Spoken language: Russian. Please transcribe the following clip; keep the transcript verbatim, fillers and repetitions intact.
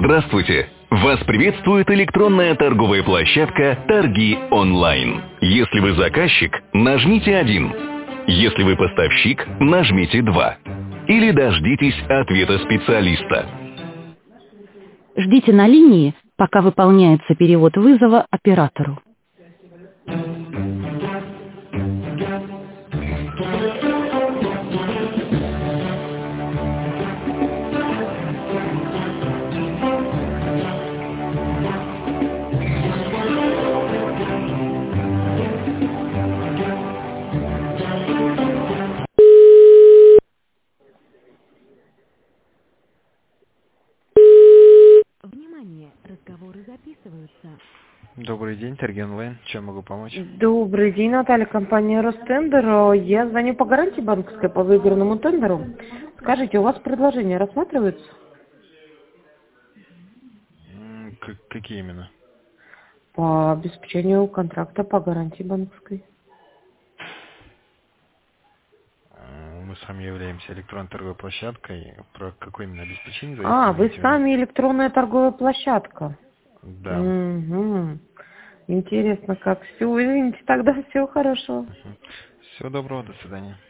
Здравствуйте! Вас приветствует электронная торговая площадка «Торги онлайн». Если вы заказчик, нажмите один. Если вы поставщик, нажмите два. Или дождитесь ответа специалиста. Ждите на линии, пока выполняется перевод вызова оператору. Внимание, разговоры записываются. Добрый день, Торги онлайн. Чем могу помочь? Добрый день, Наталья, компания Ростендер. Я звоню по гарантии банковской по выигранному тендеру. Скажите, у вас предложения рассматриваются? М, к- какие именно? По обеспечению контракта по гарантии банковской. Э, Мы с вами являемся электронной торговой площадкой. Про какое именно обеспечение? А, вы зависит, сами электронная торговая площадка. Да. Угу. Интересно, как все. Извините, тогда всего хорошего. Всего доброго, до свидания.